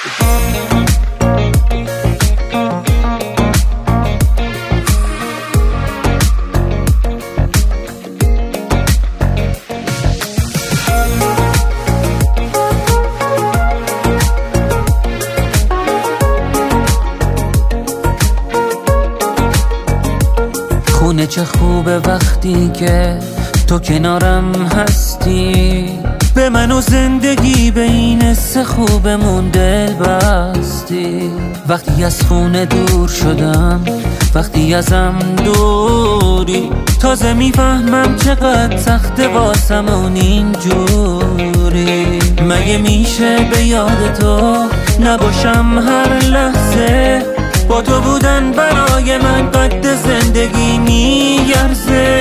خونه چه خوبه وقتی که تو کنارم هستی، به من و زندگی به این حس خوبمون دل بستی. وقتی از خونه دور شدم، وقتی ازم دوری، تازه میفهمم چقدر سخته واسمون اینجوری. مگه میشه به یاد تو نباشم هر لحظه؟ با تو بودن برای من قد زندگی میارزه.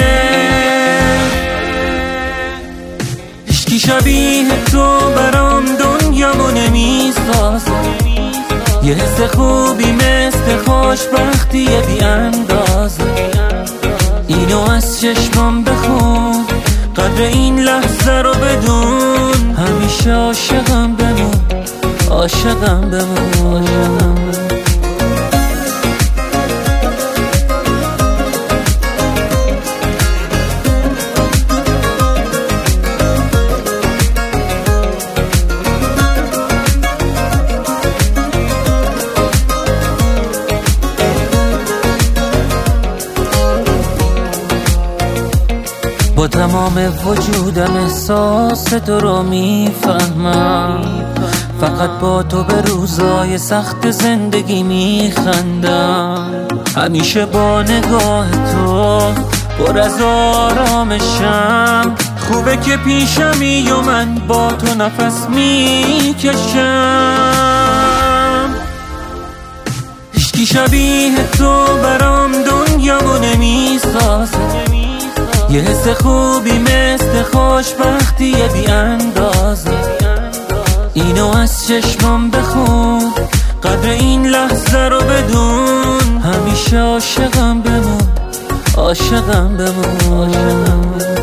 هیچکی شبیه تو برام دنیامو نمیسازه. یه حس خوبی مثل خوشبختی بی اندازه. اینو از چشمام بخون، قدر این لحظه رو بدون. همیشه عاشقم بمون، عاشقم بمون. با تمام وجودم احساس تو رو میفهمم. فقط با تو به روزای سخت زندگی میخندم. همیشه با نگاه تو پر از آرامشم. خوبه که پیشمی و من با تو نفس میکشم. هیچکی شبیه تو برام دنیامو نمیسازه. یه حس خوبی مثل خوشبختی بی اندازه. اینو از چشمام بخون، قدر این لحظه رو بدون. همیشه عاشقم بمون، عاشقم بمون.